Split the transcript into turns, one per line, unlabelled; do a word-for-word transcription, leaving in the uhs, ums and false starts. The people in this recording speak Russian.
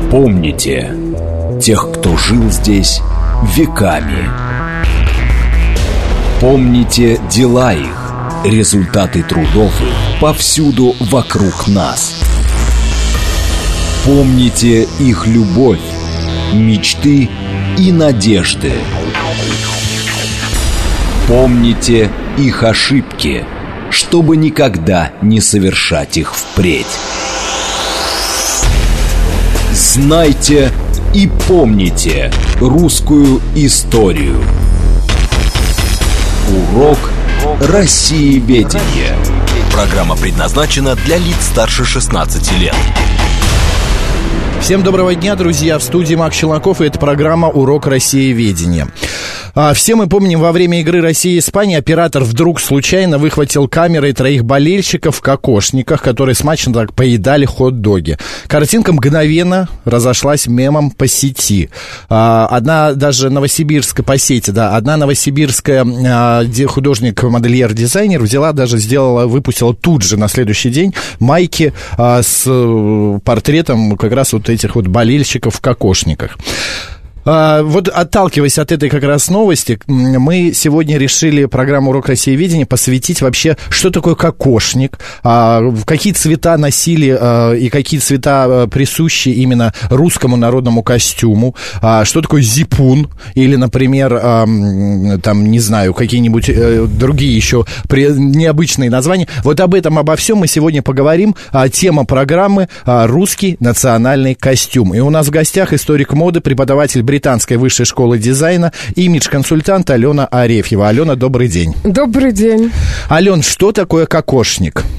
Помните тех, кто жил здесь веками. Помните дела их, результаты трудов их повсюду вокруг нас. Помните их любовь, мечты и надежды. Помните их ошибки, чтобы никогда не совершать их впредь. Знайте и помните русскую историю. Урок Россиеведения.
Программа предназначена для лиц старше шестнадцати лет.
Всем доброго дня, друзья! В студии Макс Челноков, и это программа «Урок Россиеведения». А, все мы помним, во время игры Россия-Испания оператор вдруг случайно выхватил камерой троих болельщиков в кокошниках, которые смачно так поедали хот-доги. Картинка мгновенно разошлась мемом по сети. А, одна даже новосибирская, по сети, да, одна новосибирская а, художник-модельер-дизайнер взяла, даже сделала, выпустила тут же на следующий день майки а, с портретом как раз вот этих вот болельщиков в кокошниках. А, вот отталкиваясь от этой как раз новости, мы сегодня решили программу «Урок Россиеведения» посвятить вообще, что такое кокошник, а, какие цвета носили а, и какие цвета а, присущи именно русскому народному костюму, а, что такое зипун или, например, а, там, не знаю, какие-нибудь а, другие еще при, необычные названия. Вот об этом, обо всем мы сегодня поговорим. А, тема программы а, «Русский национальный костюм». И у нас в гостях историк моды, преподаватель Британской высшей школы дизайна, имидж-консультант Алена Арефьева. Алена, добрый день.
Добрый день.
Ален, что такое кокошник?